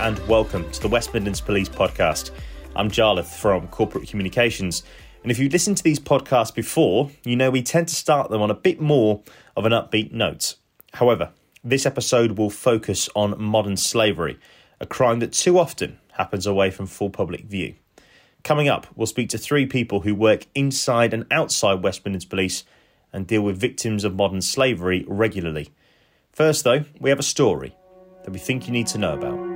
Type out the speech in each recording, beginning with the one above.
and welcome to the West Midlands Police Podcast. I'm Jarlath from Corporate Communications, and if you've listened to these podcasts before, you know we tend to start them on a bit more of an upbeat note. However, this episode will focus on modern slavery, a crime that too often happens away from full public view. Coming up, we'll speak to three people who work inside and outside West Midlands Police and deal with victims of modern slavery regularly. First, though, we have a story that we think you need to know about.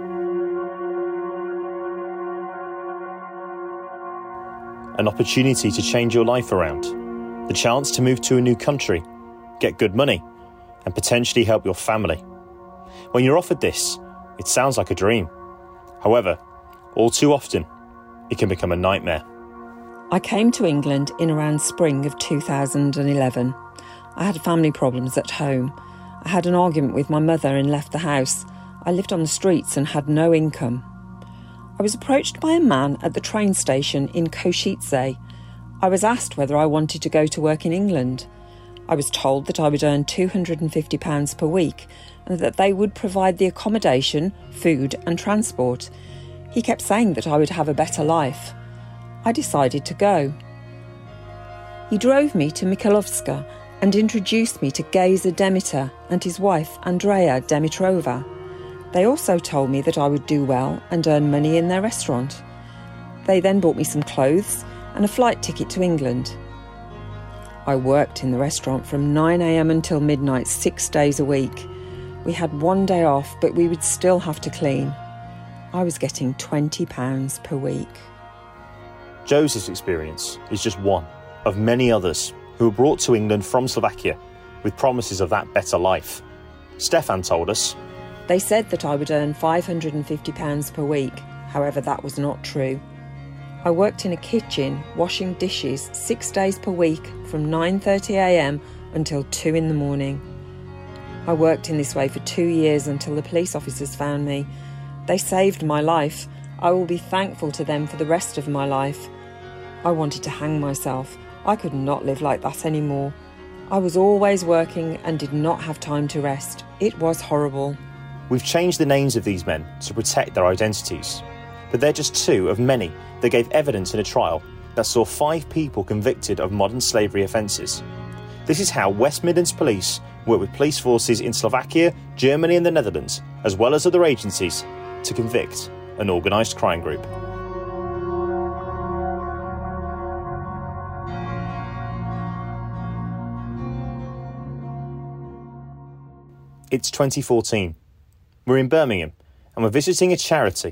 An opportunity to change your life around, the chance to move to a new country, get good money, and potentially help your family. When you're offered this, it sounds like a dream. However, all too often, it can become a nightmare. I came to England in around spring of 2011. I had family problems at home. I had an argument with my mother and left the house. I lived on the streets and had no income. I was approached by a man at the train station in Košice. I was asked whether I wanted to go to work in England. I was told that I would earn £250 per week and that they would provide the accommodation, food and transport. He kept saying that I would have a better life. I decided to go. He drove me to Michalovska and introduced me to Geza Demeter and his wife Andrea Dimitrova. They also told me that I would do well and earn money in their restaurant. They then bought me some clothes and a flight ticket to England. I worked in the restaurant from 9 a.m. until midnight 6 days a week. We had one day off, but we would still have to clean. I was getting £20 per week. Joseph's experience is just one of many others who were brought to England from Slovakia with promises of that better life. Stefan told us, they said that I would earn £550 per week. However, that was not true. I worked in a kitchen, washing dishes 6 days per week from 9:30 a.m. until 2 in the morning. I worked in this way for 2 years until the police officers found me. They saved my life. I will be thankful to them for the rest of my life. I wanted to hang myself. I could not live like that anymore. I was always working and did not have time to rest. It was horrible. We've changed the names of these men to protect their identities, but they're just two of many that gave evidence in a trial that saw 5 people convicted of modern slavery offences. This is how West Midlands Police work with police forces in Slovakia, Germany and the Netherlands, as well as other agencies, to convict an organised crime group. It's 2014. We're in Birmingham and we're visiting a charity.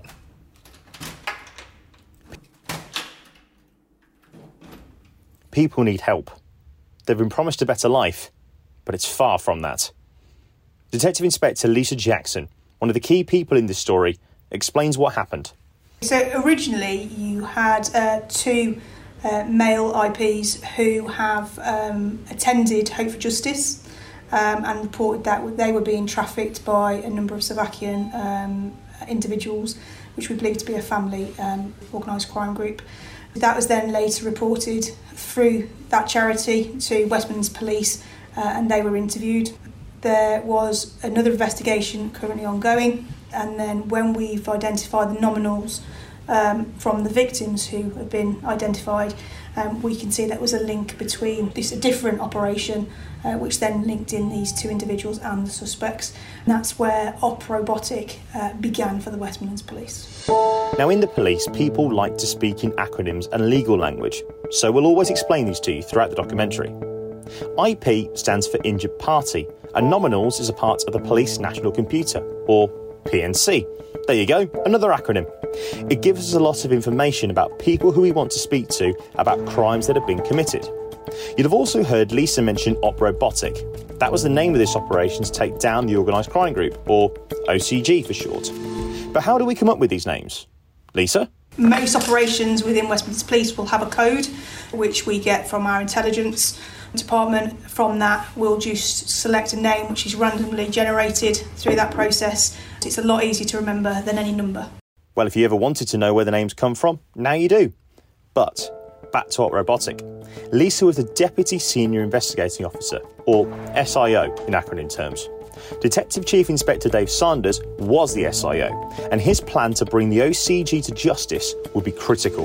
People need help. They've been promised a better life, but it's far from that. Detective Inspector Lisa Jackson, one of the key people in this story, explains what happened. So originally you had 2 male IPs who have attended Hope for Justice and reported that they were being trafficked by a number of Slovakian individuals, which we believe to be a family organised crime group. That was then later reported through that charity to West Midlands Police and they were interviewed. There was another investigation currently ongoing, and then when we've identified the nominals from the victims who have been identified, we can see there was a link between this a different operation which then linked in these 2 individuals and the suspects. And that's where Op Robotic began for the West Midlands Police. Now in the police, people like to speak in acronyms and legal language, so we'll always explain these to you throughout the documentary. IP stands for Injured Party, and Nominals is a part of the Police National Computer, or PNC. There you go, another acronym. It gives us a lot of information about people who we want to speak to about crimes that have been committed. You'll have also heard Lisa mention Op Robotic. That was the name of this operation to take down the organised crime group, or OCG for short. But how do we come up with these names? Lisa? Most operations within West Midlands Police will have a code, which we get from our intelligence department. From that, we'll just select a name which is randomly generated through that process. It's a lot easier to remember than any number. Well, if you ever wanted to know where the names come from, now you do. But back to Op Robotic. Lisa was the Deputy Senior Investigating Officer, or SIO in acronym terms. Detective Chief Inspector Dave Sanders was the SIO, and his plan to bring the OCG to justice would be critical.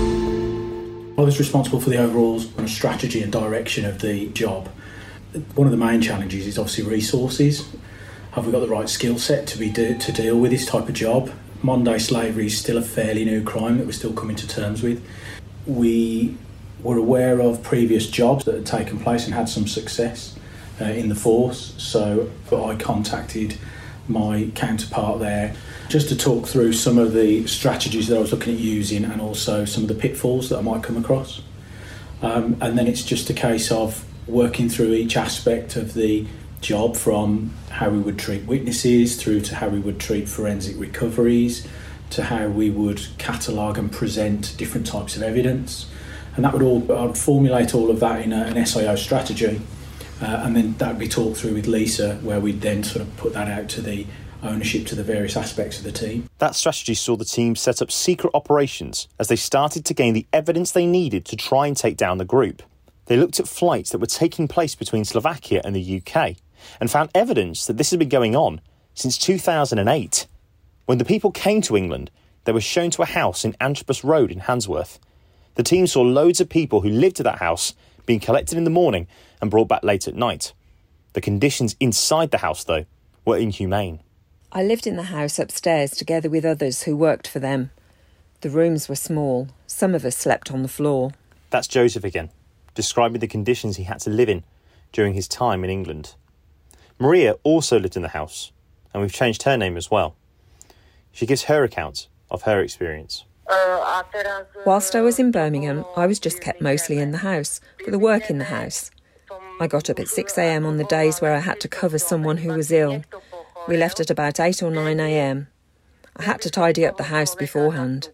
I was responsible for the overall strategy and direction of the job. One of the main challenges is obviously resources. Have we got the right skill set to deal with this type of job? Modern-day slavery is still a fairly new crime that we're still coming to terms with. We were aware of previous jobs that had taken place and had some success in the force, so I contacted my counterpart there just to talk through some of the strategies that I was looking at using and also some of the pitfalls that I might come across. And then it's just a case of working through each aspect of the job, from how we would treat witnesses through to how we would treat forensic recoveries to how we would catalogue and present different types of evidence. And that would I'd formulate all of that in an SIO strategy, and then that would be talked through with Lisa, where we'd then sort of put that out to the ownership to the various aspects of the team. That strategy saw the team set up secret operations as they started to gain the evidence they needed to try and take down the group. They looked at flights that were taking place between Slovakia and the UK and found evidence that this had been going on since 2008. When the people came to England, they were shown to a house in Antrobus Road in Handsworth. The team saw loads of people who lived at that house being collected in the morning and brought back late at night. The conditions inside the house, though, were inhumane. I lived in the house upstairs together with others who worked for them. The rooms were small. Some of us slept on the floor. That's Joseph again, describing the conditions he had to live in during his time in England. Maria also lived in the house, and we've changed her name as well. She gives her account of her experience. Whilst I was in Birmingham, I was just kept mostly in the house, for the work in the house. I got up at 6 a.m. on the days where I had to cover someone who was ill. We left at about 8 or 9 a.m. I had to tidy up the house beforehand.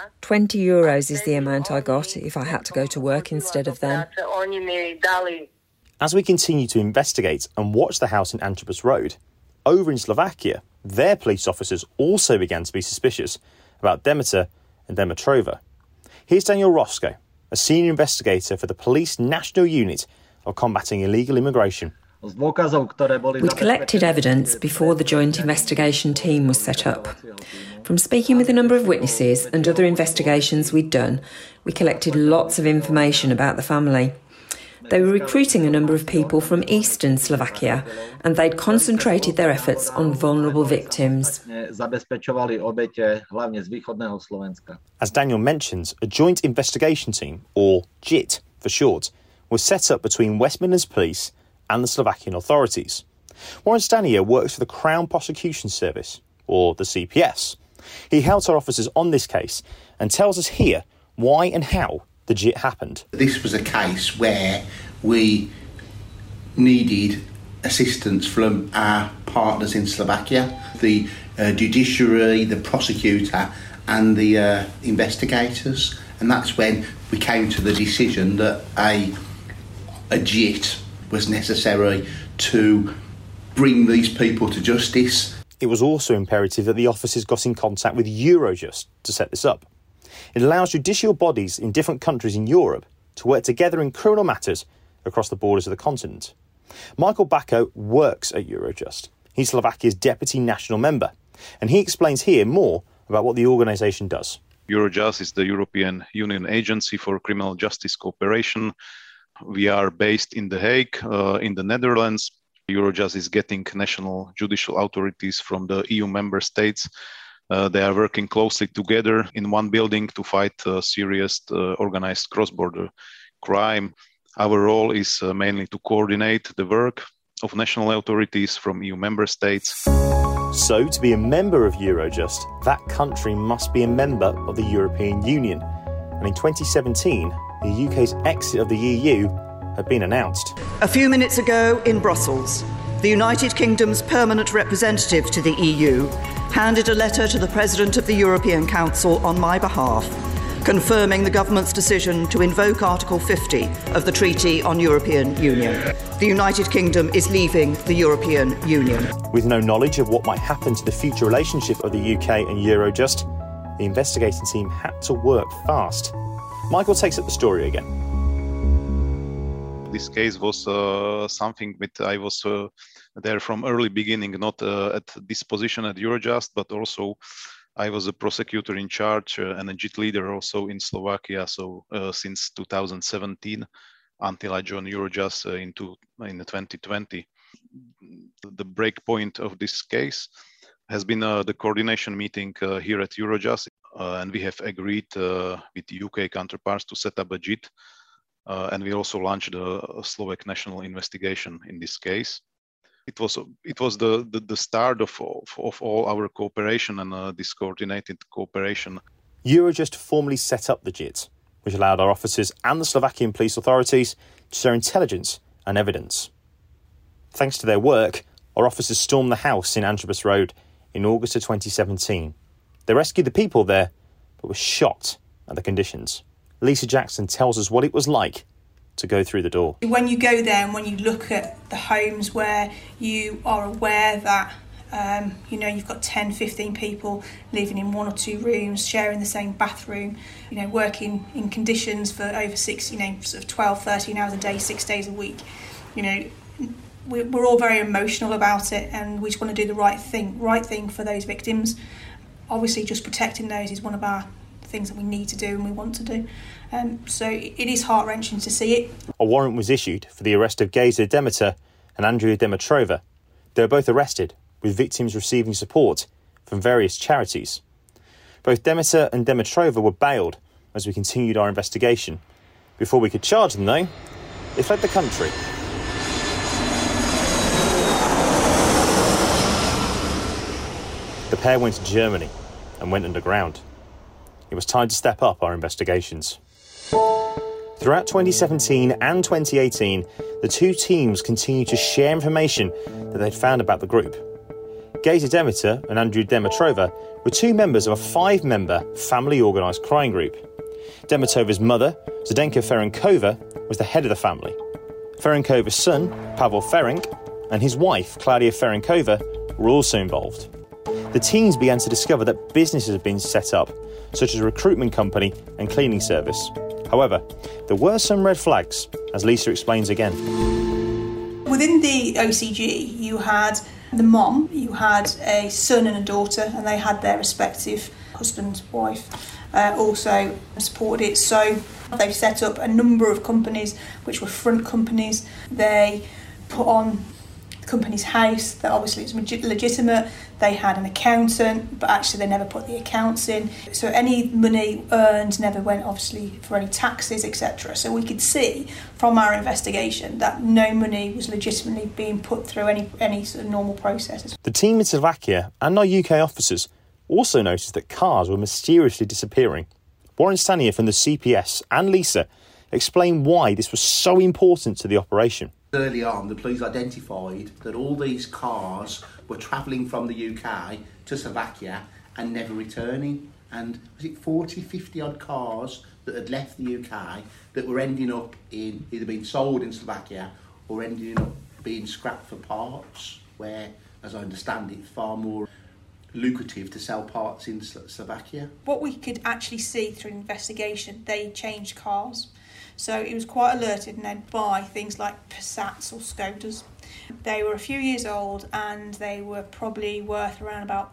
€20 is the amount I got if I had to go to work instead of them. As we continue to investigate and watch the house in Antrobus Road, over in Slovakia, their police officers also began to be suspicious about Demeter and Demetrova. Here's Daniel Roscoe, a senior investigator for the Police National Unit of Combating Illegal Immigration. We'd collected evidence before the joint investigation team was set up. From speaking with a number of witnesses and other investigations we'd done, we collected lots of information about the family. They were recruiting a number of people from eastern Slovakia, and they'd concentrated their efforts on vulnerable victims. As Daniel mentions, a joint investigation team, or JIT for short, was set up between West Midlands Police and the Slovakian authorities. Warren Stanier works for the Crown Prosecution Service, or the CPS. He helped our officers on this case and tells us here why and how the JIT happened. This was a case where we needed assistance from our partners in Slovakia, the judiciary, the prosecutor and the investigators, and that's when we came to the decision that a JIT was necessary to bring these people to justice. It was also imperative that the officers got in contact with Eurojust to set this up. It allows judicial bodies in different countries in Europe to work together in criminal matters across the borders of the continent. Michael Bacco works at Eurojust. He's Slovakia's deputy national member, and he explains here more about what the organisation does. Eurojust is the European Union Agency for Criminal Justice Cooperation. We are based in The Hague, in the Netherlands. Eurojust is getting national judicial authorities from the EU member states. They are working closely together in one building to fight serious organized cross-border crime. Our role is mainly to coordinate the work of national authorities from EU member states. So, to be a member of Eurojust, that country must be a member of the European Union. And in 2017, the UK's exit of the EU had been announced. A few minutes ago in Brussels, the United Kingdom's permanent representative to the EU handed a letter to the President of the European Council on my behalf, confirming the government's decision to invoke Article 50 of the Treaty on European Union. The United Kingdom is leaving the European Union. With no knowledge of what might happen to the future relationship of the UK and Eurojust, the investigating team had to work fast. Michael takes up the story again. This case was something that I was there from early beginning, not at this position at Eurojust, but also I was a prosecutor in charge and a JIT leader also in Slovakia. So since 2017 until I joined Eurojust in 2020. The break point of this case has been the coordination meeting here at Eurojust, and we have agreed with the UK counterparts to set up a JIT. And we also launched a Slovak national investigation in this case. It was the start of all our cooperation and this coordinated cooperation. Eurojust formally set up the JIT, which allowed our officers and the Slovakian police authorities to share intelligence and evidence. Thanks to their work, our officers stormed the house in Antrobus Road in August of 2017. They rescued the people there, but were shocked at the conditions. Lisa Jackson tells us what it was like to go through the door. When you go there and when you look at the homes where you are aware that you've got 10, 15 people living in one or two rooms, sharing the same bathroom, working in conditions for over 12, 13 hours a day, 6 days a week. We're all very emotional about it, and we just want to do the right thing for those victims. Obviously, just protecting those is one of our things that we need to do and we want to do. So it is heart-wrenching to see it. A warrant was issued for the arrest of Geza Demeter and Andrea Dimitrova. They were both arrested, with victims receiving support from various charities. Both Demeter and Dimitrova were bailed as we continued our investigation. Before we could charge them, though, they fled the country. The pair went to Germany and went underground. It was time to step up our investigations. Throughout 2017 and 2018, the two teams continued to share information that they'd found about the group. Geza Demeter and Andrea Dimitrova were two members of a 5-member family organised crime group. Demitrova's mother, Zdenka Ferenkova, was the head of the family. Ferenkova's son, Pavel Ferenc, and his wife, Claudia Ferenkova, were also involved. The teams began to discover that businesses had been set up, such as a recruitment company and cleaning service. However, there were some red flags, as Lisa explains again. Within the OCG, you had the mom, you had a son and a daughter, and they had their respective husband, wife, also supported it. So they've set up a number of companies which were front companies. They put on the company's house that obviously is legitimate. They had an accountant, but actually they never put the accounts in. So any money earned never went obviously for any taxes, etc. So we could see from our investigation that no money was legitimately being put through any sort of normal processes. The team in Slovakia and our UK officers also noticed that cars were mysteriously disappearing. Warren Stanier from the CPS and Lisa explained why this was so important to the operation. Early on, the police identified that all these cars were travelling from the UK to Slovakia and never returning. And was it 40, 50 odd cars that had left the UK that were ending up in either being sold in Slovakia or ending up being scrapped for parts, where, as I understand it, far more lucrative to sell parts in Slovakia. What we could actually see through investigation, they changed cars. So it was quite alerted and they'd buy things like Passats or Skodas. They were a few years old and they were probably worth around about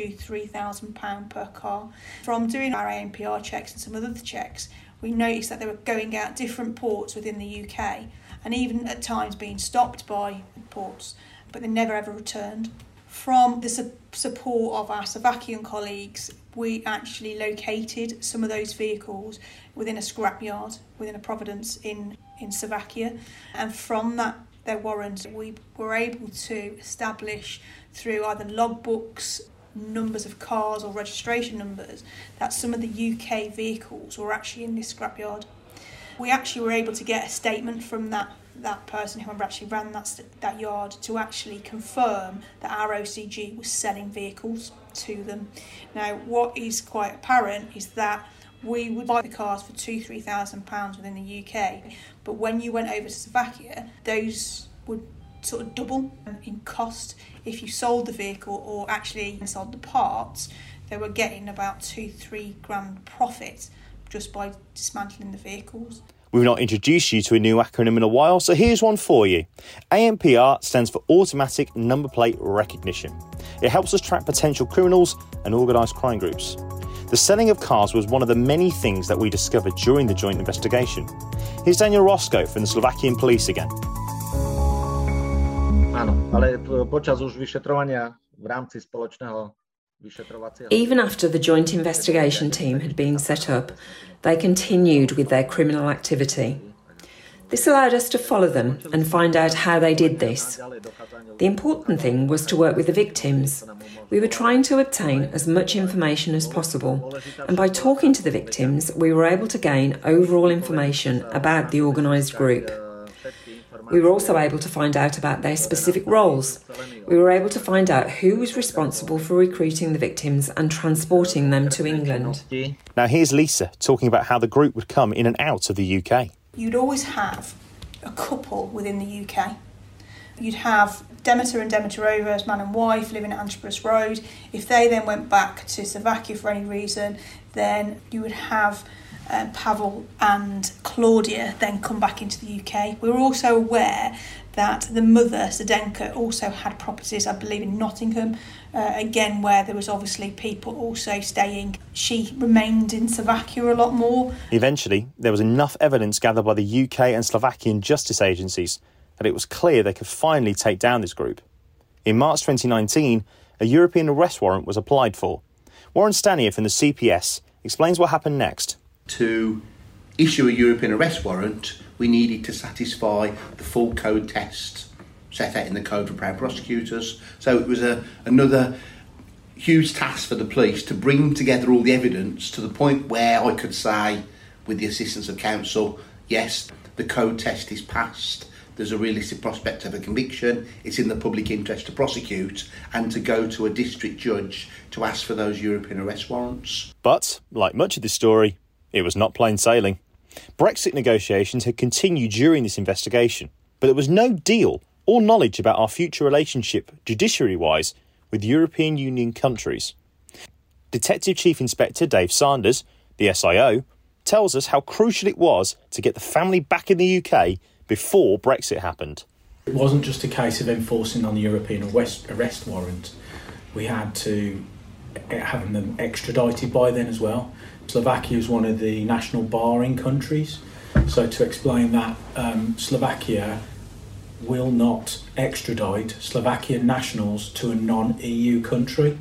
£2,000-3,000 per car. From doing our ANPR checks and some other checks, we noticed that they were going out different ports within the UK and even at times being stopped by ports, but they never ever returned. From the support of our Slovakian colleagues, we actually located some of those vehicles within a scrapyard, within a Providence in Slovakia. And from their warrant, we were able to establish through either logbooks, numbers of cars or registration numbers, that some of the UK vehicles were actually in this scrapyard. We actually were able to get a statement from that person who actually ran that yard to actually confirm that our OCG was selling vehicles to them. Now, what is quite apparent is that we would buy the cars for £2,000-3,000 within the UK, but when you went over to Slovakia, those would sort of double in cost. If you sold the vehicle or actually sold the parts, they were getting about 2-3 grand profit just by dismantling the vehicles. We've not introduced you to a new acronym in a while, so here's one for you. ANPR stands for Automatic Number Plate Recognition. It helps us track potential criminals and organised crime groups. The selling of cars was one of the many things that we discovered during the joint investigation. Here's Daniel Roscoe from the Slovakian police again. Áno, ale počas už vyšetrovania v rámci spoločného vyšetrovacieho... Even after the joint investigation team had been set up, they continued with their criminal activity. This allowed us to follow them and find out how they did this. The important thing was to work with the victims. We were trying to obtain as much information as possible, and by talking to the victims, we were able to gain overall information about the organised group. We were also able to find out about their specific roles. We were able to find out who was responsible for recruiting the victims and transporting them to England. Now here's Lisa talking about how the group would come in and out of the UK. You'd always have a couple within the UK. You'd have Demeter and Demeterova as man and wife living at Antrobus Road. If they then went back to Slovakia for any reason, then you would have Pavel and Claudia then come back into the UK. We were also aware that the mother, Zdenka, also had properties, I believe, in Nottingham, again, where there was obviously people also staying. She remained in Slovakia a lot more. Eventually, there was enough evidence gathered by the UK and Slovakian justice agencies that it was clear they could finally take down this group. In March 2019, a European arrest warrant was applied for. Warren Stanier from the CPS explains what happened next. To issue a European arrest warrant, we needed to satisfy the full code tests set out in the Code for Crown Prosecutors. So it was another huge task for the police to bring together all the evidence to the point where I could say, with the assistance of counsel, yes, the code test is passed, there's a realistic prospect of a conviction, it's in the public interest to prosecute and to go to a district judge to ask for those European arrest warrants. But, like much of this story, it was not plain sailing. Brexit negotiations had continued during this investigation, but there was no deal or knowledge about our future relationship, judiciary-wise, with European Union countries. Detective Chief Inspector Dave Sanders, the SIO, tells us how crucial it was to get the family back in the UK before Brexit happened. It wasn't just a case of enforcing on the European arrest warrant. We had to have them extradited by then as well. Slovakia is one of the national barring countries. So to explain that, Slovakia will not extradite Slovakian nationals to a non-EU country.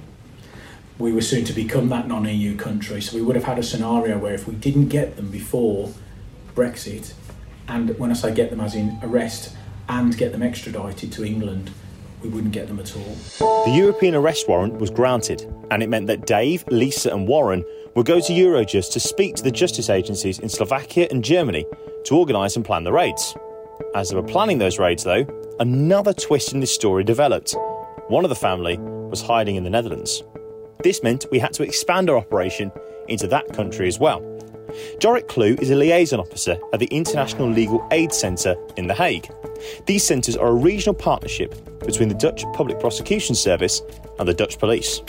We were soon to become that non-EU country, so we would have had a scenario where if we didn't get them before Brexit, and when I say get them as in arrest and get them extradited to England, we wouldn't get them at all. The European arrest warrant was granted, and it meant that Dave, Lisa and Warren would go to Eurojust to speak to the justice agencies in Slovakia and Germany to organise and plan the raids. As they were planning those raids, though, another twist in this story developed. One of the family was hiding in the Netherlands. This meant we had to expand our operation into that country as well. Jorik Klue is a liaison officer at the International Legal Aid Centre in The Hague. These centres are a regional partnership between the Dutch Public Prosecution Service and the Dutch police.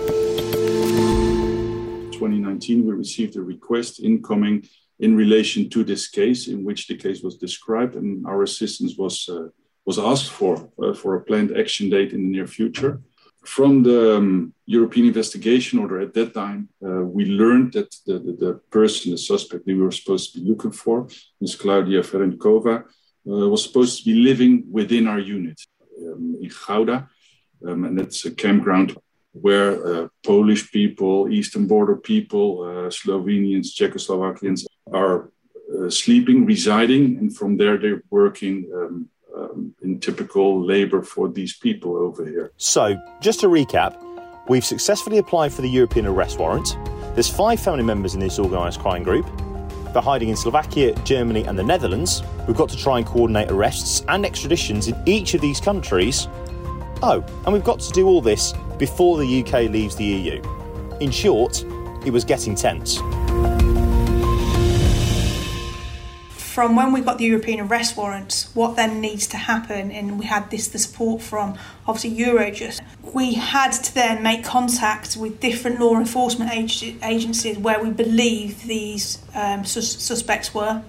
2019, we received a request incoming in relation to this case, in which the case was described, and our assistance was asked for a planned action date in the near future. From the European investigation order at that time, we learned that the person, the suspect we were supposed to be looking for, Ms. Claudia Ferenkova, was supposed to be living within our unit in Gouda, and that's a campground where Polish people, Eastern Border people, Slovenians, Czechoslovakians are sleeping, residing, and from there they're working in typical labour for these people over here. So, just to recap, we've successfully applied for the European arrest warrant. There's 5 family members in this organised crime group. They're hiding in Slovakia, Germany and the Netherlands. We've got to try and coordinate arrests and extraditions in each of these countries. Oh, and we've got to do all this before the UK leaves the EU. In short, it was getting tense. From when we got the European arrest warrants, what then needs to happen, and we had the support from obviously Eurojust, we had to then make contact with different law enforcement agencies where we believe these suspects were.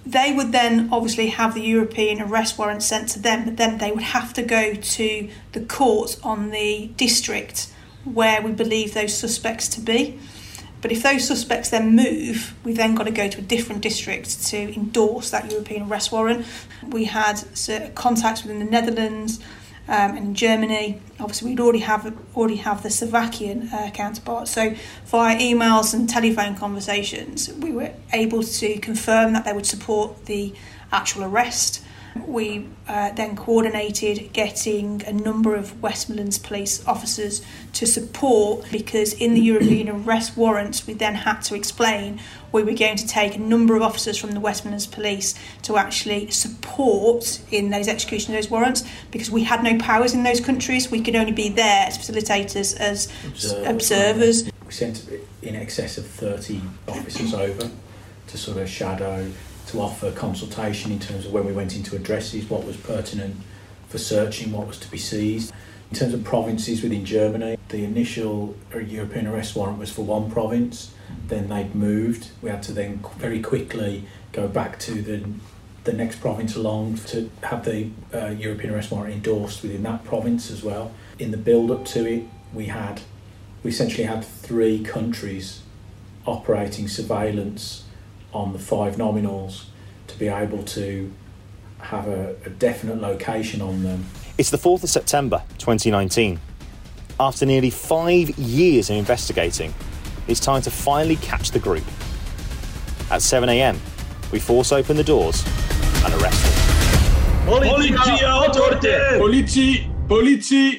They would then obviously have the European arrest warrant sent to them, but then they would have to go to the court on the district where we believe those suspects to be. But if those suspects then move, we've then got to go to a different district to endorse that European arrest warrant. We had contacts within the Netherlands and Germany. Obviously, we'd already have the Slovakian counterpart. So via emails and telephone conversations, we were able to confirm that they would support the actual arrest. We then coordinated getting a number of West Midlands police officers to support, because in the European arrest warrants we then had to explain we were going to take a number of officers from the West Midlands police to actually support in those execution of those warrants, because we had no powers in those countries. We could only be there as facilitators, as observers. We sent in excess of 30 officers over to sort of shadow, to offer consultation in terms of when we went into addresses, what was pertinent for searching, what was to be seized. In terms of provinces within Germany, the initial European arrest warrant was for one province, then they'd moved. We had to then very quickly go back to the next province along to have the European arrest warrant endorsed within that province as well. In the build-up to it, we essentially had 3 countries operating surveillance on the 5 nominals to be able to have a definite location on them. It's the 4th of September 2019. After nearly 5 years of investigating, it's time to finally catch the group. At 7 a.m, we force open the doors and arrest them. Politie!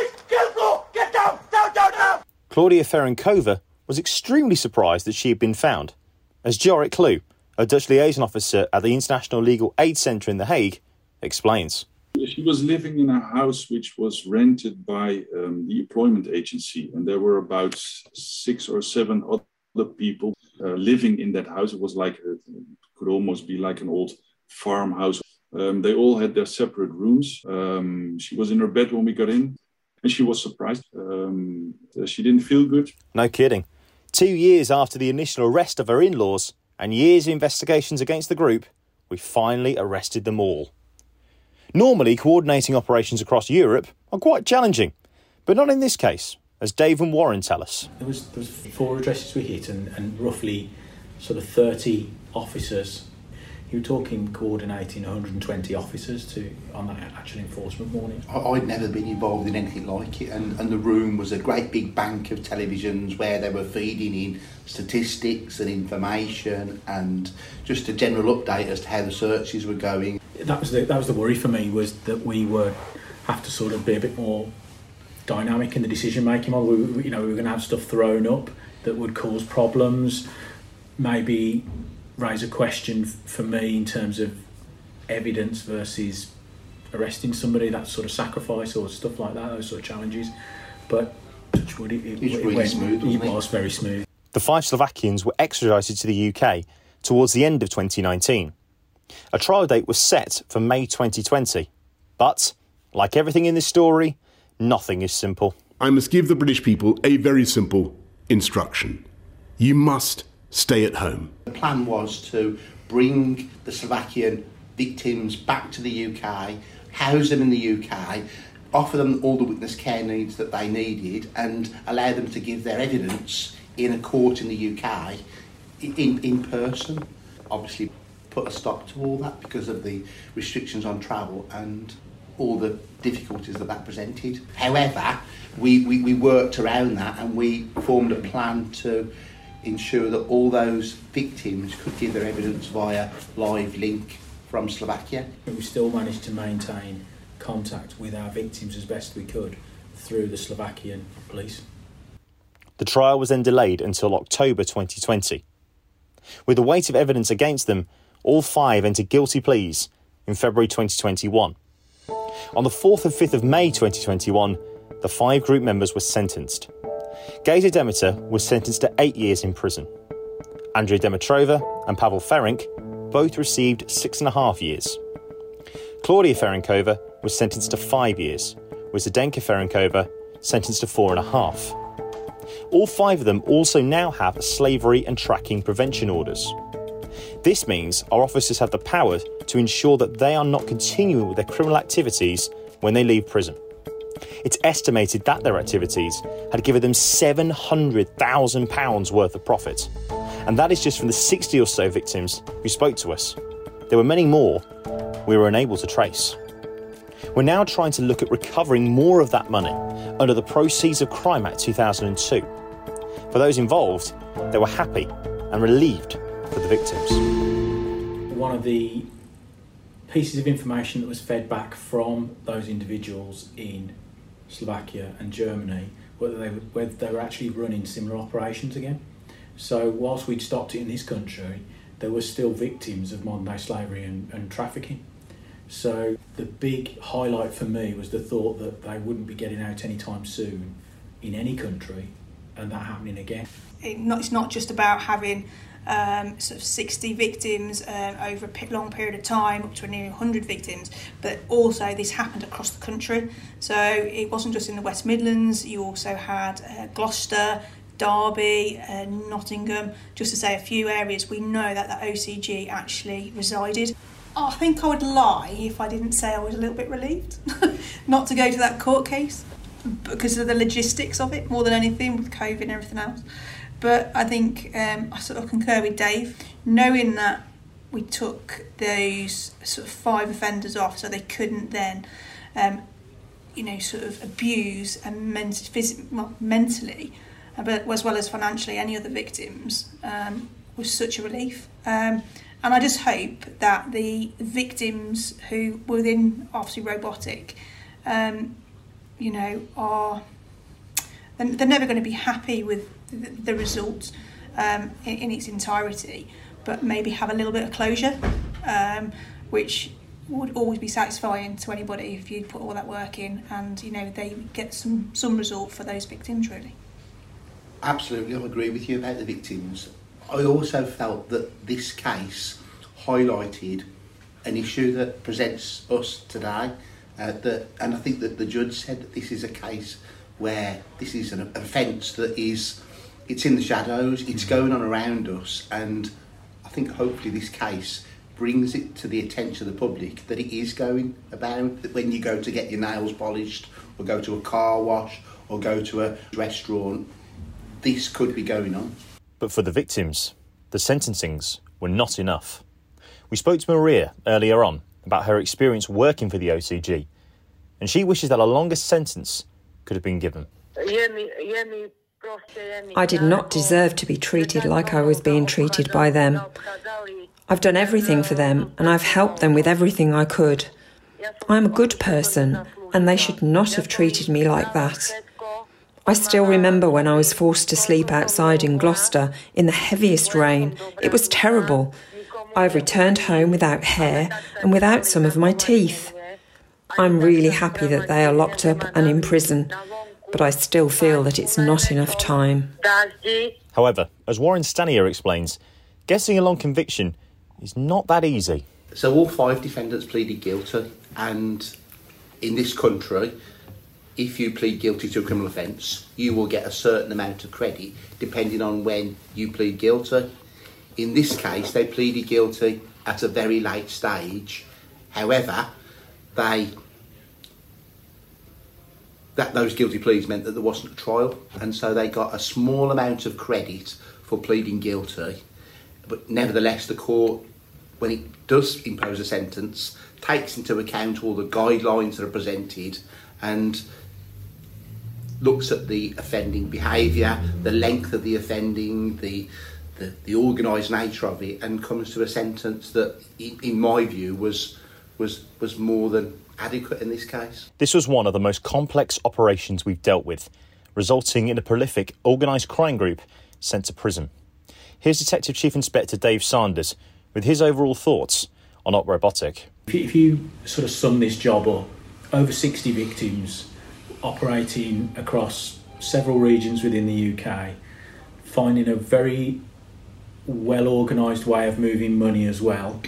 Get down! Claudia Ferencova was extremely surprised that she had been found, as Jorik Klue, a Dutch liaison officer at the International Legal Aid Centre in The Hague, explains. She was living in a house which was rented by the employment agency, and there were about 6 or 7 other people living in that house. It was could almost be like an old farmhouse. They all had their separate rooms. She was in her bed when we got in, and she was surprised. She didn't feel good. No kidding. 2 years after the initial arrest of her in-laws and years of investigations against the group, we finally arrested them all. Normally, coordinating operations across Europe are quite challenging, but not in this case, as Dave and Warren tell us. There was 4 addresses we hit and roughly sort of 30 officers. You were talking coordinating 120 officers on that actual enforcement morning. I'd never been involved in anything like it, and the room was a great big bank of televisions where they were feeding in statistics and information and just a general update as to how the searches were going. That was the worry for me, was that we would have to sort of be a bit more dynamic in the decision making. We were going to have stuff thrown up that would cause problems, maybe raise a question for me in terms of evidence versus arresting somebody, that sort of sacrifice or stuff like that, those sort of challenges. But it was very smooth. The 5 Slovakians were extradited to the UK towards the end of 2019. A trial date was set for May 2020. But, like everything in this story, nothing is simple. I must give the British people a very simple instruction. You must stay at home. The plan was to bring the Slovakian victims back to the UK, house them in the UK, offer them all the witness care needs that they needed, and allow them to give their evidence in a court in the UK in person. Obviously put a stop to all that because of the restrictions on travel and all the difficulties that presented. However, we worked around that, and we formed a plan to ensure that all those victims could give their evidence via live link from Slovakia. We still managed to maintain contact with our victims as best we could through the Slovakian police. The trial was then delayed until October 2020. With the weight of evidence against them, all 5 entered guilty pleas in February 2021. On the 4th and 5th of May 2021, the 5 group members were sentenced. Geza Demeter was sentenced to 8 years in prison. Andrea Dimitrova and Pavel Ferenc both received 6.5 years. Claudia Ferencova was sentenced to 5 years, with Zdenka Ferencova sentenced to 4.5. All 5 of them also now have slavery and tracking prevention orders. This means our officers have the power to ensure that they are not continuing with their criminal activities when they leave prison. It's estimated that their activities had given them £700,000 worth of profit. And that is just from the 60 or so victims who spoke to us. There were many more we were unable to trace. We're now trying to look at recovering more of that money under the Proceeds of Crime Act 2002. For those involved, they were happy and relieved for the victims. One of the pieces of information that was fed back from those individuals in Slovakia and Germany whether they were actually running similar operations again. So whilst we'd stopped it in this country, there were still victims of modern day slavery and trafficking. So the big highlight for me was the thought that they wouldn't be getting out anytime soon in any country, and that happening again. It's not just about having sort of 60 victims over a long period of time, up to nearly 100 victims, but also this happened across the country. So it wasn't just in the West Midlands, you also had Gloucester, Derby, Nottingham, just to say a few areas we know that the OCG actually resided. I think I would lie if I didn't say I was a little bit relieved not to go to that court case because of the logistics of it more than anything with COVID and everything else. But I think I sort of concur with Dave, knowing that we took those sort of 5 offenders off so they couldn't then, sort of abuse and mentally, but as well as financially any other victims, was such a relief. And I just hope that the victims who were within obviously robotic, are they're never going to be happy with the result in its entirety, but maybe have a little bit of closure, which would always be satisfying to anybody if you put all that work in and they get some result for those victims really. Absolutely, I agree with you about the victims. I also felt that this case highlighted an issue that presents us today, and I think that the judge said that this is a case where this is an offence that it's in the shadows, it's going on around us, and I think hopefully this case brings it to the attention of the public that it is going about, that when you go to get your nails polished or go to a car wash or go to a restaurant, this could be going on. But for the victims, the sentencings were not enough. We spoke to Maria earlier on about her experience working for the OCG, and she wishes that a longer sentence could have been given. I did not deserve to be treated like I was being treated by them. I've done everything for them, and I've helped them with everything I could. I'm a good person, and they should not have treated me like that. I still remember when I was forced to sleep outside in Gloucester in the heaviest rain. It was terrible. I've returned home without hair and without some of my teeth. I'm really happy that they are locked up and in prison, but I still feel that it's not enough time. However, as Warren Stanier explains, getting a long conviction is not that easy. So all 5 defendants pleaded guilty, and in this country, if you plead guilty to a criminal offence, you will get a certain amount of credit depending on when you plead guilty. In this case, they pleaded guilty at a very late stage. However, those guilty pleas meant that there wasn't a trial, and so they got a small amount of credit for pleading guilty. But nevertheless, the court, when it does impose a sentence, takes into account all the guidelines that are presented and looks at the offending behaviour, the length of the offending, the organised nature of it, and comes to a sentence that, in my view, was more than adequate in this case. This was one of the most complex operations we've dealt with, resulting in a prolific organised crime group sent to prison. Here's Detective Chief Inspector Dave Sanders with his overall thoughts on Op Robotic. If you sort of sum this job up, over 60 victims operating across several regions within the UK, finding a very well-organised way of moving money as well.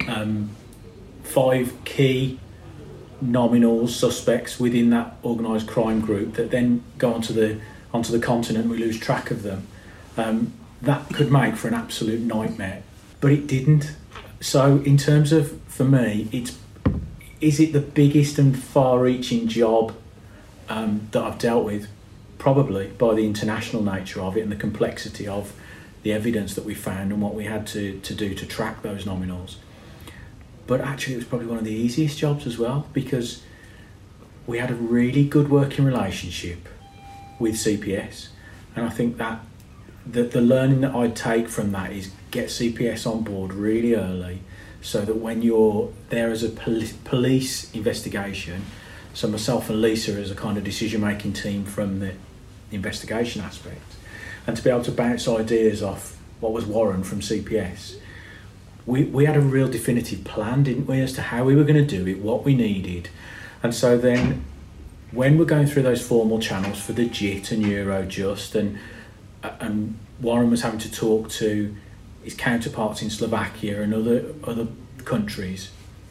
5 key nominal suspects within that organised crime group that then go onto the continent, we lose track of them. That could make for an absolute nightmare. but it didn't. So in terms of, for me, is it the biggest and far-reaching job that I've dealt with? Probably, by the international nature of it and the complexity of the evidence that we found and what we had to do to track those nominals. But actually it was probably one of the easiest jobs as well, because we had a really good working relationship with CPS, and I think that the learning that I'd take from that is get CPS on board really early, so that when you're there as a police investigation, so myself and Lisa as a kind of decision-making team from the investigation aspect, and to be able to bounce ideas off what was Warren from CPS, we had a real definitive plan, didn't we, as to how we were going to do it, what we needed. And so then when we're going through those formal channels for the JIT and Eurojust, and Warren was having to talk to his counterparts in Slovakia and other countries,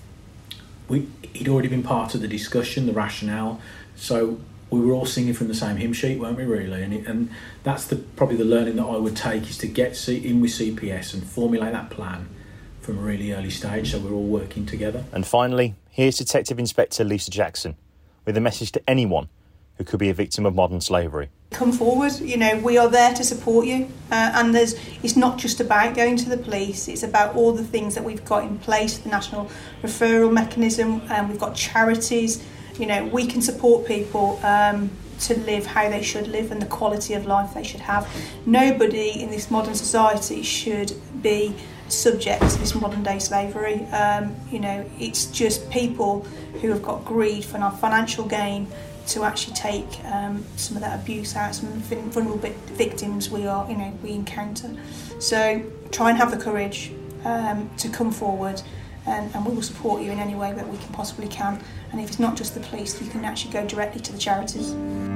he'd already been part of the discussion, the rationale, so we were all singing from the same hymn sheet, weren't we, really? And that's probably the learning that I would take, is to get in with CPS and formulate that plan from a really early stage, so we're all working together. And finally, here's Detective Inspector Lisa Jackson with a message to anyone who could be a victim of modern slavery. Come forward, we are there to support you, and it's not just about going to the police, it's about all the things that we've got in place, the national referral mechanism, and we've got charities. We can support people to live how they should live and the quality of life they should have. Nobody in this modern society should be subject to this modern day slavery. It's just people who have got greed for financial gain to actually take some of that abuse out, some of the vulnerable victims we encounter. So try and have the courage to come forward, and we will support you in any way that we can possibly can. And if it's not just the police, you can actually go directly to the charities.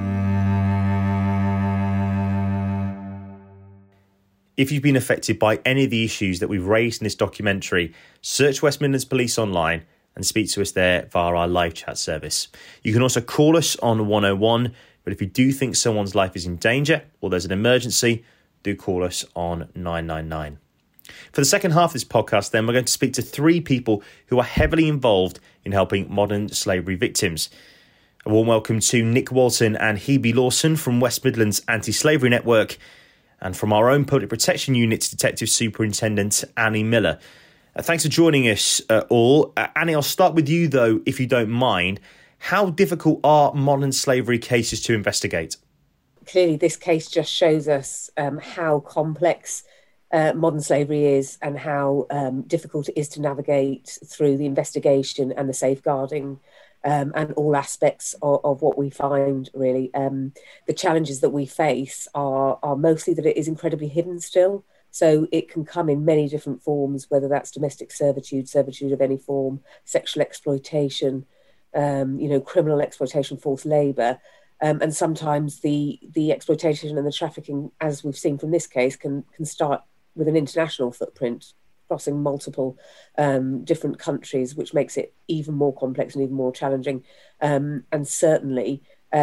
If you've been affected by any of the issues that we've raised in this documentary, search West Midlands Police online and speak to us there via our live chat service. You can also call us on 101, but if you do think someone's life is in danger or there's an emergency, do call us on 999. For the second half of this podcast, then, we're going to speak to 3 people who are heavily involved in helping modern slavery victims. A warm welcome to Nick Walton and Hebe Lawson from West Midlands Anti-Slavery Network, and from our own Public Protection Unit, Detective Superintendent Annie Miller. Thanks for joining us all. Annie, I'll start with you, though, if you don't mind. How difficult are modern slavery cases to investigate? Clearly, this case just shows us how complex modern slavery is, and how difficult it is to navigate through the investigation and the safeguarding and all aspects of what we find, really. The challenges that we face are mostly that it is incredibly hidden still. So it can come in many different forms, whether that's domestic servitude of any form, sexual exploitation, criminal exploitation, forced labour. And sometimes the exploitation and the trafficking, as we've seen from this case, can start with an international footprint, crossing multiple different countries, which makes it even more complex and even more challenging. And certainly,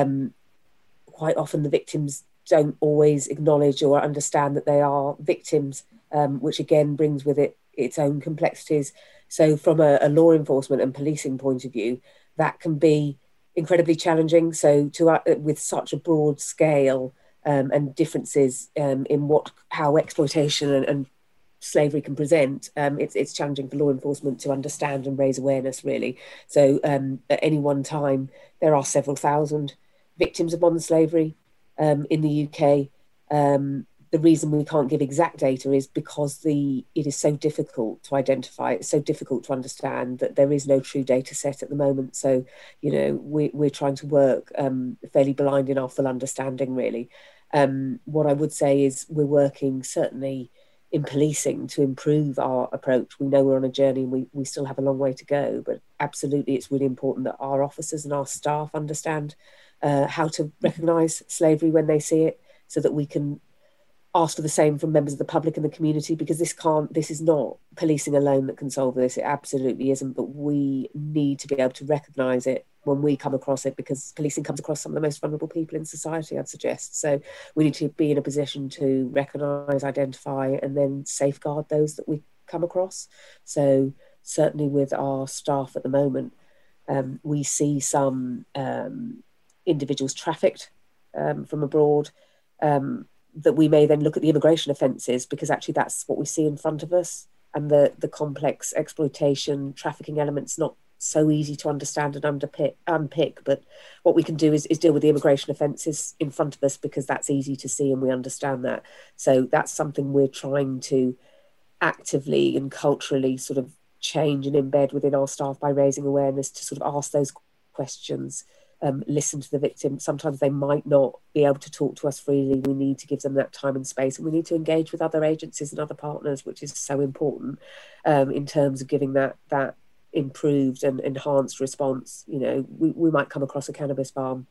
quite often the victims don't always acknowledge or understand that they are victims, which again brings with it its own complexities. So from a law enforcement and policing point of view, that can be incredibly challenging. So with such a broad scale and differences in how exploitation and slavery can present, it's challenging for law enforcement to understand and raise awareness, really. So at any one time, there are several thousand victims of modern slavery in the UK. The reason we can't give exact data is because it is so difficult to identify, it's so difficult to understand that there is no true data set at the moment. So, we're trying to work fairly blind in our full understanding, really. What I would say is we're working certainly in policing to improve our approach. We know we're on a journey and we still have a long way to go, but absolutely it's really important that our officers and our staff understand how to recognise slavery when they see it, so that we can ask for the same from members of the public and the community, because this is not policing alone that can solve this. It absolutely isn't, but we need to be able to recognise it when we come across it, because policing comes across some of the most vulnerable people in society, I'd suggest. So we need to be in a position to recognise, identify, and then safeguard those that we come across. So certainly with our staff at the moment, we see some individuals trafficked from abroad, that we may then look at the immigration offences, because actually that's what we see in front of us, and the complex exploitation, trafficking elements not so easy to understand and unpick. But what we can do is deal with the immigration offences in front of us, because that's easy to see and we understand that. So that's something we're trying to actively and culturally sort of change and embed within our staff by raising awareness to sort of ask those questions, listen to the victim. Sometimes they might not be able to talk to us freely. We need to give them that time and space, and we need to engage with other agencies and other partners, which is so important in terms of giving that improved and enhanced response. You know, we might come across a cannabis farm.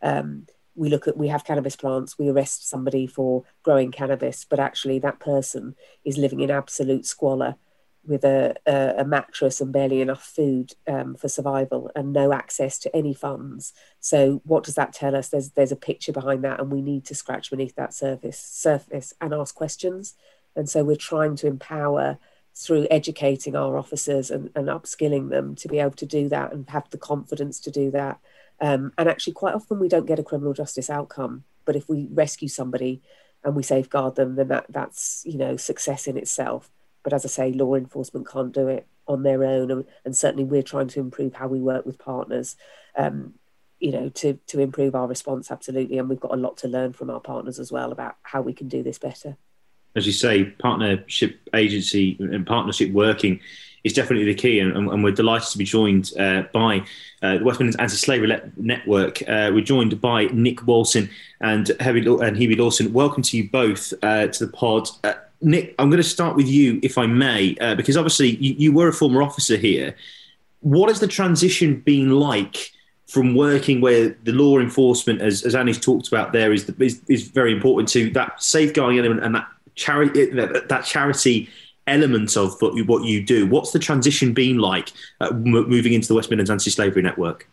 We have cannabis plants. We arrest somebody for growing cannabis, but actually that person is living in absolute squalor, with a mattress and barely enough food for survival, and no access to any funds. So what does that tell us? There's a picture behind that, and we need to scratch beneath that surface and ask questions. And so we're trying to empower through educating our officers and upskilling them to be able to do that and have the confidence to do that. And actually quite often we don't get a criminal justice outcome, but if we rescue somebody and we safeguard them, then that's, you know, success in itself. But as I say, law enforcement can't do it on their own. And certainly we're trying to improve how we work with partners, you know, to improve our response, absolutely. And we've got a lot to learn from our partners as well about how we can do this better. As you say, partnership agency and partnership working is definitely the key. And we're delighted to be joined by the West Midlands Anti-Slavery Network. We're joined by Nick Walson and Hebe Lawson. Welcome to you both to the pod. Nick, I'm going to start with you, if I may, because obviously you were a former officer here. What has the transition been like from working where the law enforcement, as Annie's talked about there, is very important, to that safeguarding element and that charity element of what you do? What's the transition been like moving into the West Midlands Anti-Slavery Network?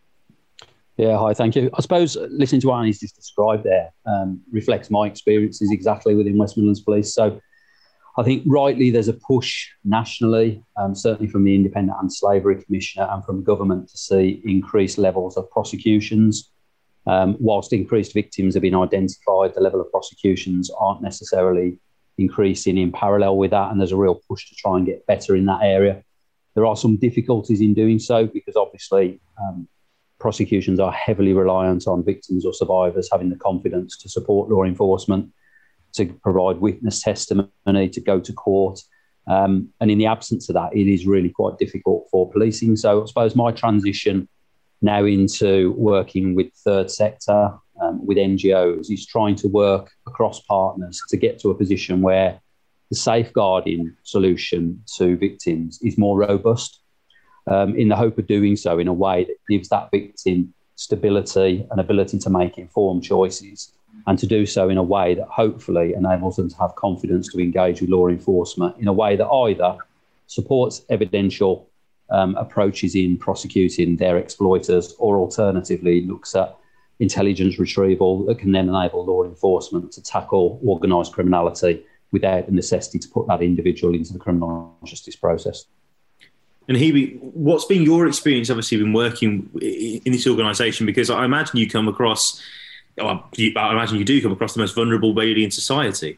Yeah, hi, thank you. I suppose listening to what Annie's just described there reflects my experiences exactly within West Midlands Police. So I think rightly there's a push nationally, certainly from the Independent Anti-Slavery Commissioner and from government, to see increased levels of prosecutions. Whilst increased victims have been identified, the level of prosecutions aren't necessarily increasing in parallel with that, and there's a real push to try and get better in that area. There are some difficulties in doing so, because obviously prosecutions are heavily reliant on victims or survivors having the confidence to support law enforcement, to provide witness testimony, to go to court. And in the absence of that, it is really quite difficult for policing. So I suppose my transition now into working with third sector, with NGOs, is trying to work across partners to get to a position where the safeguarding solution to victims is more robust, in the hope of doing so in a way that gives that victim stability and ability to make informed choices, and to do so in a way that hopefully enables them to have confidence to engage with law enforcement in a way that either supports evidential approaches in prosecuting their exploiters, or alternatively looks at intelligence retrieval that can then enable law enforcement to tackle organised criminality without the necessity to put that individual into the criminal justice process. And Hebe, what's been your experience, obviously, been working in this organisation? Because I imagine you come across, I imagine you do come across the most vulnerable lady in society.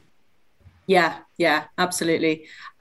Yeah, absolutely.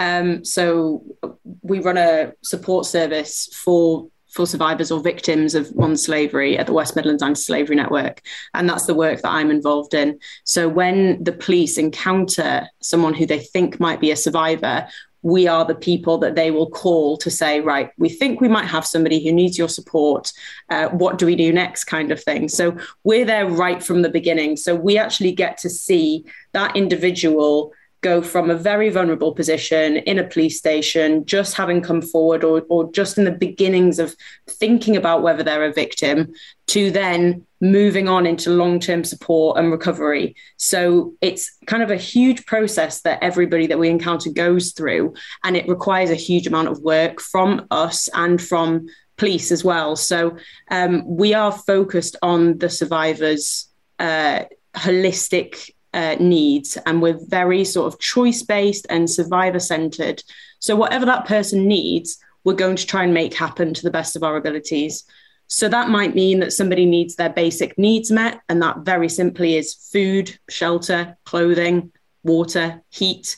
So we run a support service for survivors or victims of modern slavery at the West Midlands Anti-Slavery Network. And that's the work that I'm involved in. So when the police encounter someone who they think might be a survivor, we are the people that they will call to say, right, we think we might have somebody who needs your support. What do we do next, kind of thing? So we're there right from the beginning. So we actually get to see that individual go from a very vulnerable position in a police station, just having come forward or just in the beginnings of thinking about whether they're a victim, to then moving on into long-term support and recovery. So it's kind of a huge process that everybody that we encounter goes through, and it requires a huge amount of work from us and from police as well. So we are focused on the survivors' holistic needs, and we're very sort of choice-based and survivor-centred. So whatever that person needs, we're going to try and make happen to the best of our abilities. So that might mean that somebody needs their basic needs met, and that very simply is food, shelter, clothing, water, heat,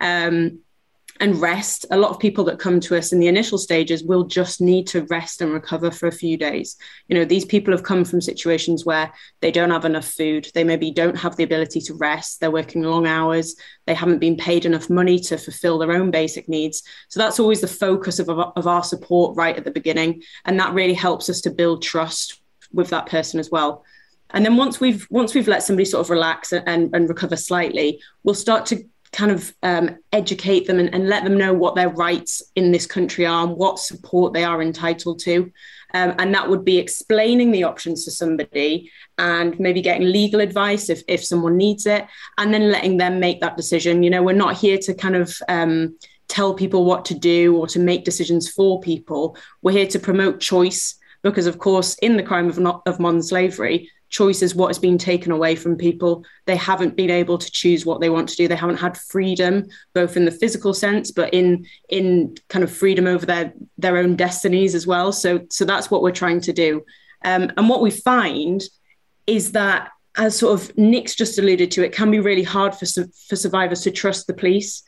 and rest. A lot of people that come to us in the initial stages will just need to rest and recover for a few days. You know, these people have come from situations where they don't have enough food. They maybe don't have the ability to rest. They're working long hours. They haven't been paid enough money to fulfill their own basic needs. So that's always the focus of our support right at the beginning. And that really helps us to build trust with that person as well. And then once we've let somebody sort of relax and recover slightly, we'll start to kind of educate them and let them know what their rights in this country are and what support they are entitled to. And that would be explaining the options to somebody and maybe getting legal advice if someone needs it, and then letting them make that decision. You know, we're not here to kind of tell people what to do or to make decisions for people. We're here to promote choice, because, of course, in the crime of modern slavery, choice is what has been taken away from people. They haven't been able to choose what they want to do. They haven't had freedom, both in the physical sense, but in kind of freedom over their own destinies as well. So that's what we're trying to do. And what we find is that, as sort of Nick's just alluded to, it can be really hard for survivors to trust the police.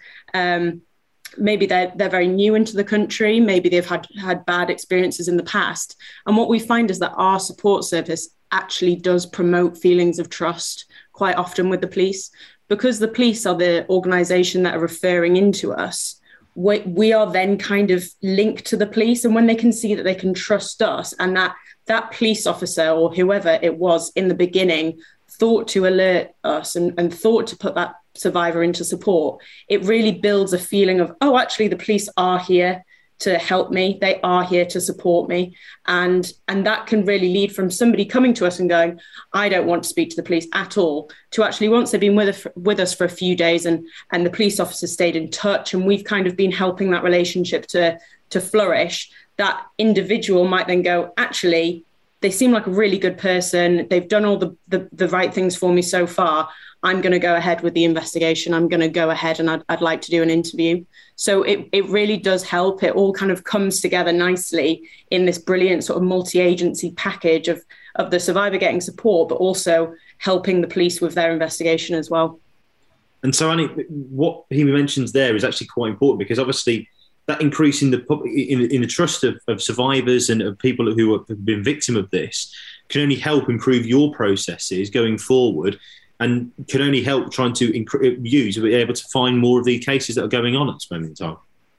Maybe they're very new into the country. Maybe they've had bad experiences in the past. And what we find is that our support service actually does promote feelings of trust quite often with the police, because the police are the organisation that are referring into us. We are then kind of linked to the police, and when they can see that they can trust us, and that police officer or whoever it was in the beginning thought to alert us and thought to put that survivor into support, it really builds a feeling of, oh, actually the police are here to help me. They are here to support me. And that can really lead from somebody coming to us and going, I don't want to speak to the police at all, to actually, once they've been with us for a few days and the police officer stayed in touch and we've kind of been helping that relationship to flourish, that individual might then go, actually, they seem like a really good person. They've done all the right things for me so far. I'm going to go ahead with the investigation. I'm going to go ahead and I'd like to do an interview. So it really does help. It all kind of comes together nicely in this brilliant sort of multi-agency package of the survivor getting support, but also helping the police with their investigation as well. And so, Annie, what he mentions there is actually quite important, because obviously that increase in the trust of survivors and of people who have been victim of this can only help improve your processes going forward, and can only help trying to be able to find more of the cases that are going on at this moment in time.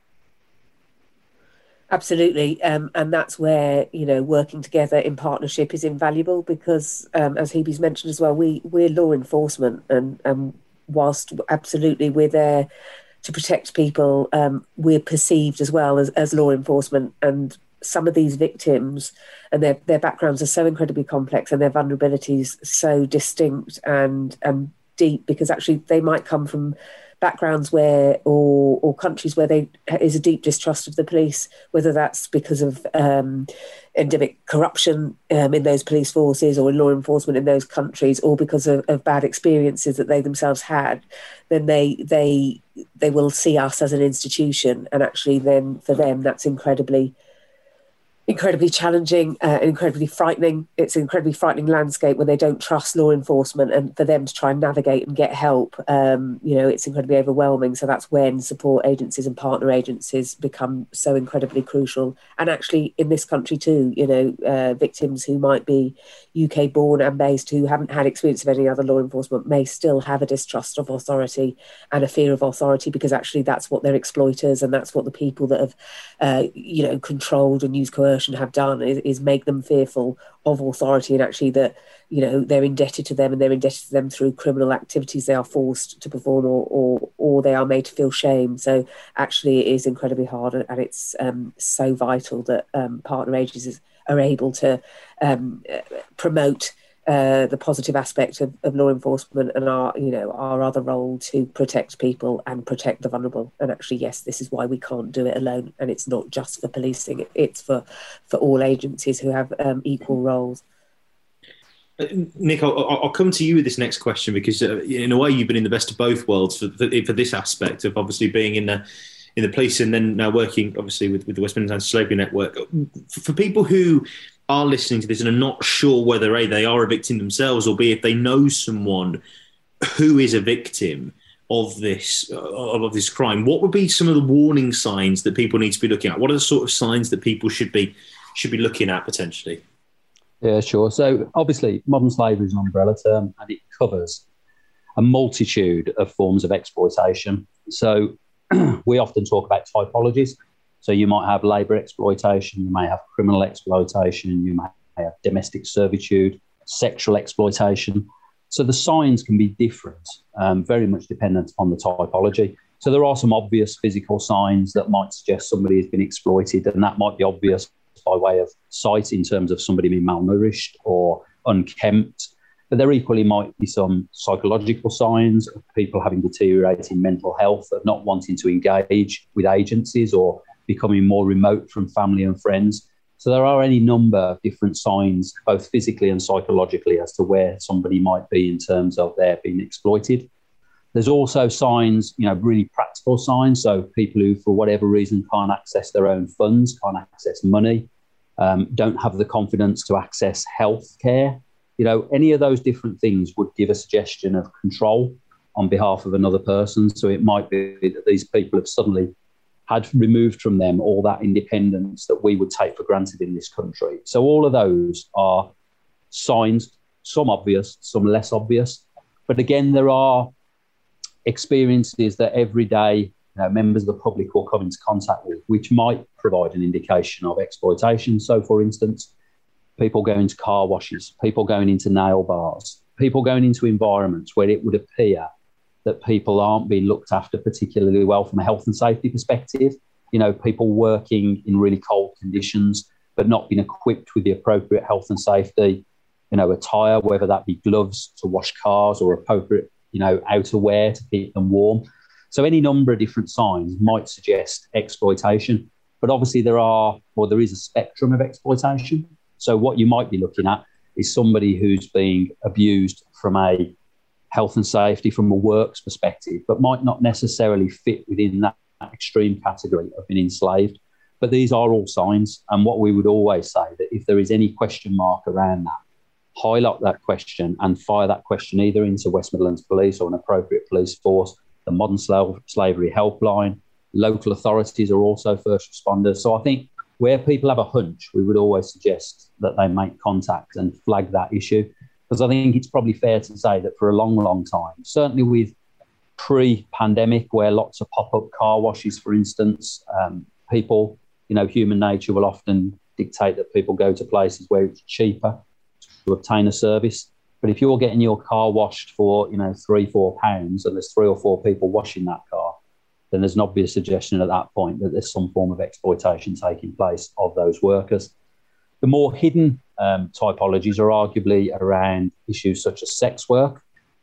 Absolutely. And that's where, working together in partnership is invaluable, because as Hebe's mentioned as well, we're law enforcement, and whilst absolutely we're there to protect people, we're perceived as well as law enforcement. And some of these victims and their backgrounds are so incredibly complex, and their vulnerabilities so distinct and deep, because actually they might come from backgrounds where or countries where there is a deep distrust of the police, whether that's because of endemic corruption in those police forces or in law enforcement in those countries, or because of bad experiences that they themselves had. Then they will see us as an institution, and actually then for them that's incredibly challenging, incredibly frightening. It's an incredibly frightening landscape when they don't trust law enforcement, and for them to try and navigate and get help, it's incredibly overwhelming. So that's when support agencies and partner agencies become so incredibly crucial. And actually in this country too, victims who might be UK born and based, who haven't had experience of any other law enforcement, may still have a distrust of authority and a fear of authority, because actually that's what their exploiters and that's what the people that have, controlled and used coercion have done is make them fearful of authority, and actually that they're indebted to them, and they're indebted to them through criminal activities they are forced to perform or they are made to feel shame. So actually it is incredibly hard, and it's so vital that partner agencies are able to promote the positive aspect of law enforcement and our other role to protect people and protect the vulnerable. And actually, yes, this is why we can't do it alone. And it's not just for policing; it's for all agencies who have equal roles. Nick, I'll come to you with this next question because, in a way, you've been in the best of both worlds for this aspect of obviously being in the police and then now working, obviously, with the West Midlands Anti-Slavery Network. For people who are listening to this and are not sure whether A, they are a victim themselves, or B, if they know someone who is a victim of this crime, what would be some of the warning signs that people need to be looking at? What are the sort of signs that people should be looking at potentially? Yeah, sure. So obviously modern slavery is an umbrella term and it covers a multitude of forms of exploitation. So we often talk about typologies. So you might have labour exploitation, you may have criminal exploitation, you may have domestic servitude, sexual exploitation. So the signs can be different, very much dependent on the typology. So there are some obvious physical signs that might suggest somebody has been exploited, and that might be obvious by way of sight in terms of somebody being malnourished or unkempt. But there equally might be some psychological signs of people having deteriorating mental health, of not wanting to engage with agencies or becoming more remote from family and friends. So there are any number of different signs, both physically and psychologically, as to where somebody might be in terms of their being exploited. There's also signs, really practical signs. So people who, for whatever reason, can't access their own funds, can't access money, don't have the confidence to access health care. Any of those different things would give a suggestion of control on behalf of another person. So it might be that these people have suddenly had removed from them all that independence that we would take for granted in this country. So all of those are signs, some obvious, some less obvious. But again, there are experiences that every day members of the public will come into contact with, which might provide an indication of exploitation. So, for instance, people going to car washes, people going into nail bars, people going into environments where it would appear that people aren't being looked after particularly well from a health and safety perspective. People working in really cold conditions, but not being equipped with the appropriate health and safety, attire, whether that be gloves to wash cars or appropriate, outerwear to keep them warm. So any number of different signs might suggest exploitation, but obviously there is a spectrum of exploitation. So what you might be looking at is somebody who's being abused from a health and safety, from a works perspective, but might not necessarily fit within that extreme category of being enslaved. But these are all signs. And what we would always say, that if there is any question mark around that, highlight that question and fire that question either into West Midlands Police or an appropriate police force, the Modern Slavery Helpline. Local authorities are also first responders. So I think where people have a hunch, we would always suggest that they make contact and flag that issue. Because I think it's probably fair to say that for a long, long time, certainly with pre-pandemic, where lots of pop-up car washes, for instance, people, human nature will often dictate that people go to places where it's cheaper to obtain a service. But if you're getting your car washed for, £3-4, and there's 3 or 4 people washing that car, then there's an obvious suggestion at that point that there's some form of exploitation taking place of those workers. The more hidden typologies are arguably around issues such as sex work.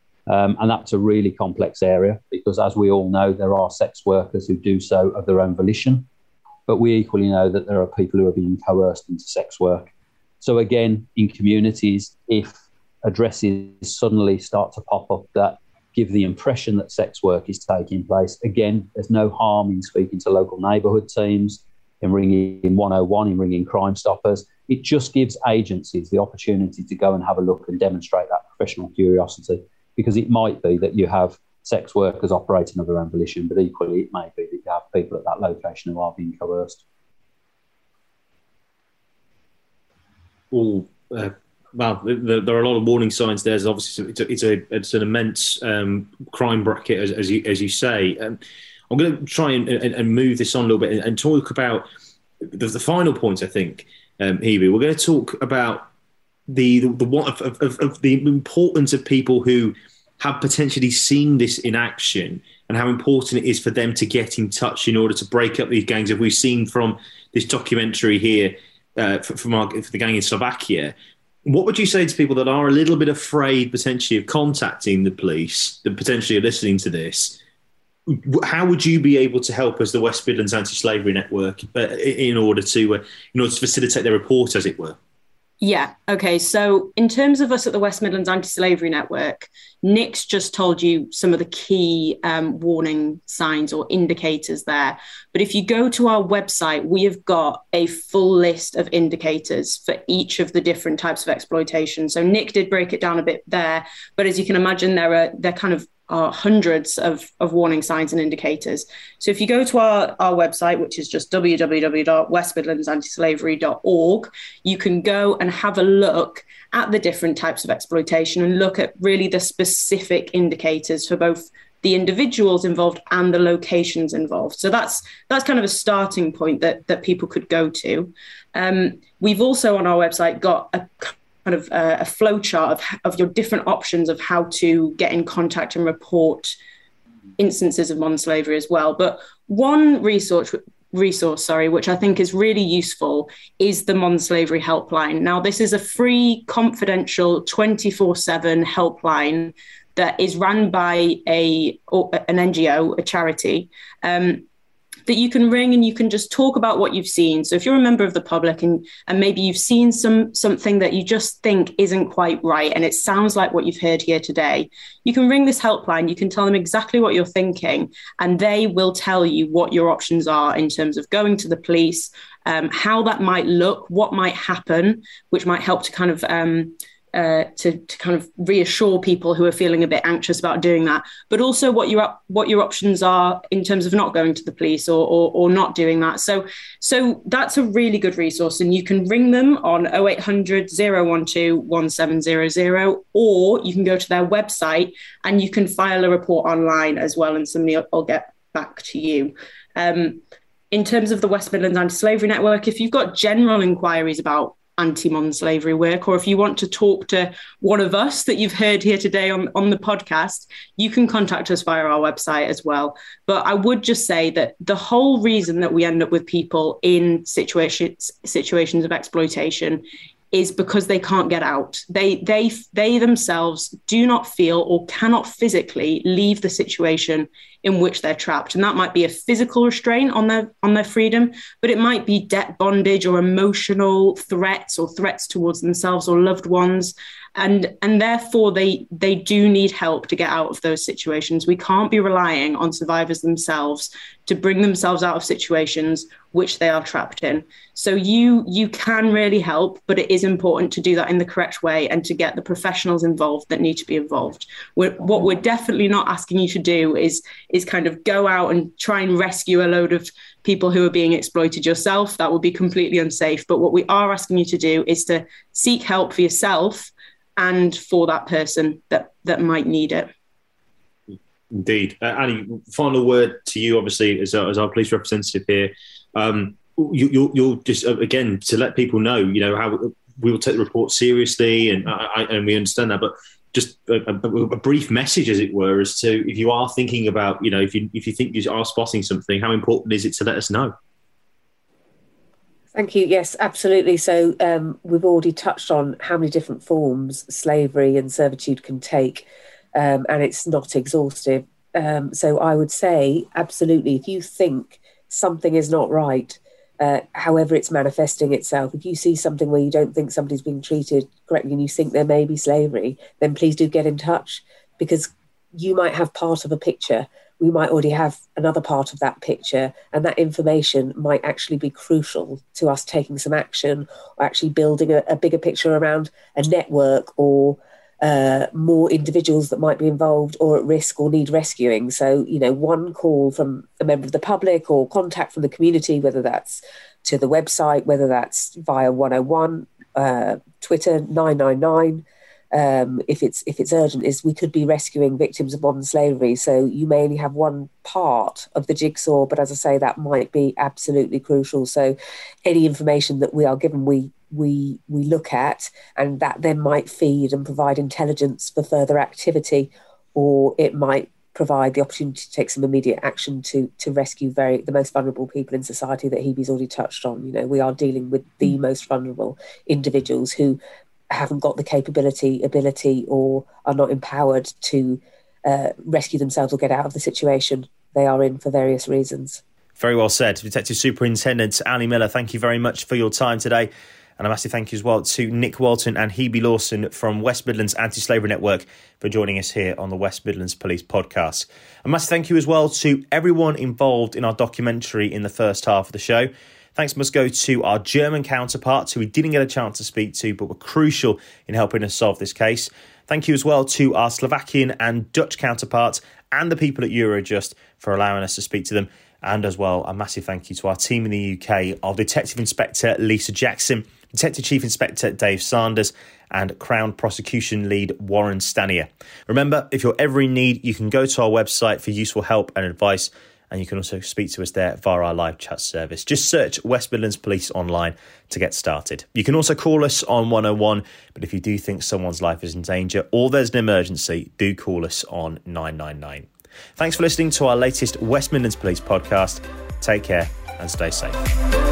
And that's a really complex area because, as we all know, there are sex workers who do so of their own volition. But we equally know that there are people who are being coerced into sex work. So again, in communities, if addresses suddenly start to pop up that give the impression that sex work is taking place, again, there's no harm in speaking to local neighbourhood teams, in ringing 101, in ringing Crime Stoppers. It just gives agencies the opportunity to go and have a look and demonstrate that professional curiosity, because it might be that you have sex workers operating of their own volition, but equally it may be that you have people at that location who are being coerced. Well, there are a lot of warning signs there. Obviously, it's an immense crime bracket, as you say. I'm going to try and move this on a little bit and talk about the final point. I think, Hebe, we're going to talk about the importance of people who have potentially seen this in action and how important it is for them to get in touch in order to break up these gangs. As we've seen from this documentary here for the gang in Slovakia, what would you say to people that are a little bit afraid potentially of contacting the police, that potentially are listening to this? How would you be able to help as the West Midlands Anti-Slavery Network in order to facilitate their report, as it were? Yeah. Okay. So in terms of us at the West Midlands Anti-Slavery Network, Nick's just told you some of the key warning signs or indicators there. But if you go to our website, we have got a full list of indicators for each of the different types of exploitation. So Nick did break it down a bit there, but as you can imagine, there kind of are hundreds of warning signs and indicators. So if you go to our website, which is just www.westmidlandsantislavery.org, you can go and have a look at the different types of exploitation and look at really the specific indicators for both the individuals involved and the locations involved. So that's kind of a starting point that people could go to. We've also on our website got a kind of a flow chart of your different options of how to get in contact and report instances of modern slavery as well. But one resource, which I think is really useful, is the Modern Slavery Helpline. Now, this is a free, confidential, 24/7 helpline that is run by an NGO, a charity, that you can ring and you can just talk about what you've seen. So if you're a member of the public and maybe you've seen something that you just think isn't quite right and it sounds like what you've heard here today, you can ring this helpline, you can tell them exactly what you're thinking, and they will tell you what your options are in terms of going to the police, how that might look, what might happen, which might help to kind of to kind of reassure people who are feeling a bit anxious about doing that, but also what your options are in terms of not going to the police or not doing that. So that's a really good resource, and you can ring them on 0800 012 1700, or you can go to their website and you can file a report online as well, and somebody will get back to you. In terms of the West Midlands Anti-Slavery Network, if you've got general inquiries about anti-modern slavery work, or if you want to talk to one of us that you've heard here today on the podcast, you can contact us via our website as well. But I would just say that the whole reason that we end up with people in situations of exploitation is because they can't get out. They themselves do not feel or cannot physically leave the situation in which they're trapped. And that might be a physical restraint on their freedom, but it might be debt bondage or emotional threats or threats towards themselves or loved ones. And therefore, they do need help to get out of those situations. We can't be relying on survivors themselves to bring themselves out of situations which they are trapped in. So you can really help, but it is important to do that in the correct way and to get the professionals involved that need to be involved. What we're definitely not asking you to do is kind of go out and try and rescue a load of people who are being exploited yourself. That would be completely unsafe. But what we are asking you to do is to seek help for yourself and for that person that might need it. Indeed. Annie, final word to you, obviously, as our police representative here. You'll just, again, to let people know, how we will take the report seriously, and we understand that, but just a brief message, as it were, as to if you are thinking about, if you think you are spotting something, how important is it to let us know? Thank you. Yes, absolutely. So we've already touched on how many different forms slavery and servitude can take, and it's not exhaustive. So I would say, absolutely, if you think something is not right, however it's manifesting itself, if you see something where you don't think somebody's being treated correctly and you think there may be slavery, then please do get in touch, because you might have part of a picture. We might already have another part of that picture, and that information might actually be crucial to us taking some action or actually building a bigger picture around a network or more individuals that might be involved or at risk or need rescuing. So, one call from a member of the public or contact from the community, whether that's to the website, whether that's via 101, Twitter 999, if it's urgent, is we could be rescuing victims of modern slavery. So you may only have one part of the jigsaw, but as I say, that might be absolutely crucial. So any information that we are given, we look at, and that then might feed and provide intelligence for further activity, or it might provide the opportunity to take some immediate action to rescue the most vulnerable people in society that Hebe's already touched on. We are dealing with the most vulnerable individuals who haven't got the ability, or are not empowered to rescue themselves or get out of the situation they are in for various reasons. Very well said. Detective Superintendent Annie Miller, thank you very much for your time today. And a massive thank you as well to Nick Walton and Hebe Lawson from West Midlands Anti-Slavery Network for joining us here on the West Midlands Police Podcast. A massive thank you as well to everyone involved in our documentary in the first half of the show. Thanks must go to our German counterparts who we didn't get a chance to speak to but were crucial in helping us solve this case. Thank you as well to our Slovakian and Dutch counterparts and the people at Eurojust for allowing us to speak to them. And as well, a massive thank you to our team in the UK of Detective Inspector Lisa Jackson, Detective Chief Inspector Dave Sanders and Crown Prosecution Lead Warren Stanier. Remember, if you're ever in need, you can go to our website for useful help and advice, and you can also speak to us there via our live chat service. Just search West Midlands Police online to get started. You can also call us on 101, but if you do think someone's life is in danger or there's an emergency, do call us on 999. Thanks for listening to our latest West Midlands Police podcast. Take care and stay safe.